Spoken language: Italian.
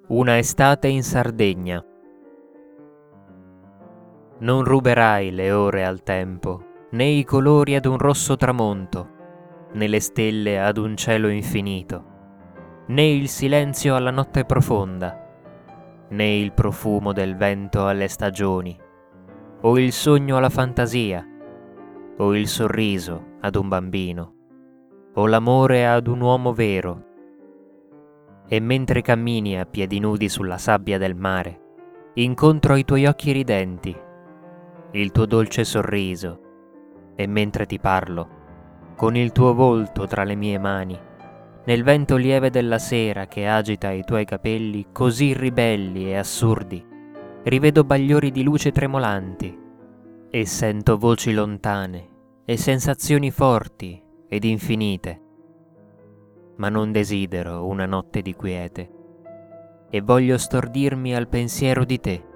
Una estate in Sardegna. Non ruberai le ore al tempo, né i colori ad un rosso tramonto, né le stelle ad un cielo infinito, né il silenzio alla notte profonda, né il profumo del vento alle stagioni, o il sogno alla fantasia, o il sorriso ad un bambino, o l'amore ad un uomo vero. E mentre cammini a piedi nudi sulla sabbia del mare, incontro i tuoi occhi ridenti, il tuo dolce sorriso, e mentre ti parlo, con il tuo volto tra le mie mani, nel vento lieve della sera che agita i tuoi capelli così ribelli e assurdi, rivedo bagliori di luce tremolanti, e sento voci lontane e sensazioni forti ed infinite. Ma non desidero una notte di quiete, e voglio stordirmi al pensiero di te,